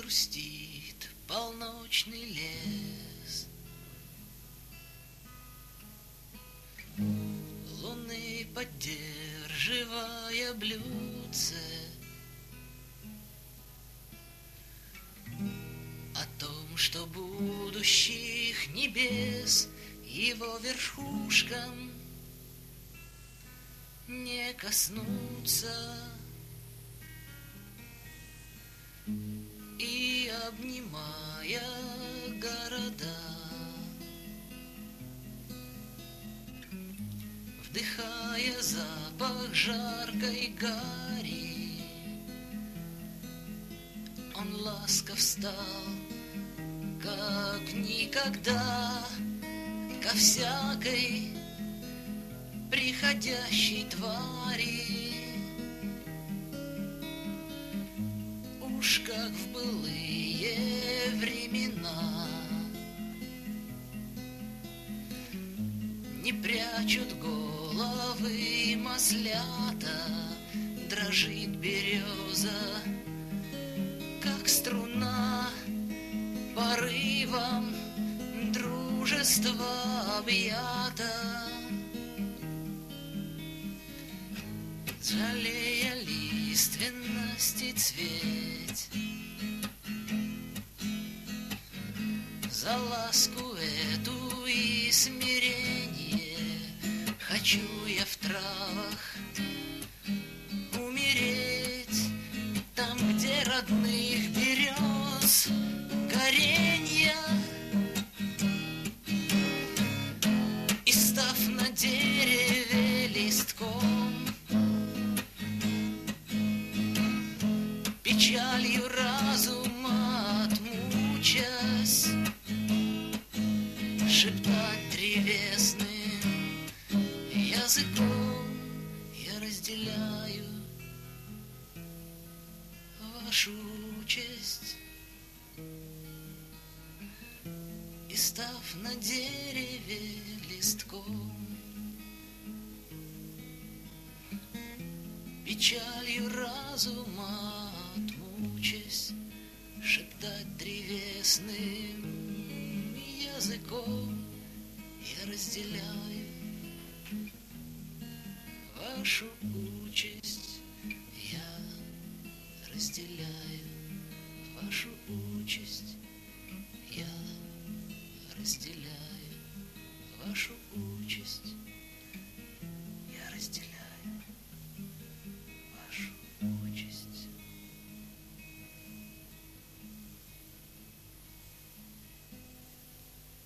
грустит полночный лес. Луны поддерживая блюдце о том, что будущих небес его верхушкам не коснуться, и обнимая города, вдыхая запах жаркой гари, он ласков стал, как никогда, ко всякой приходящей твари. Уж как в былые времена не прячут головы маслята, дрожит береза, как струна, порывом дружества объята. Жалея лиственности цветь, за ласку эту и смирение хочу я в травах умереть, там, где родных берез коренья, и став на дереве листком, печалью разума отмучась, шептать древесным языком: я разделяю вашу участь. И став на дереве листком, печалью разума отмучась, шептать древесным языком: я разделяю вашу участь, я разделяю.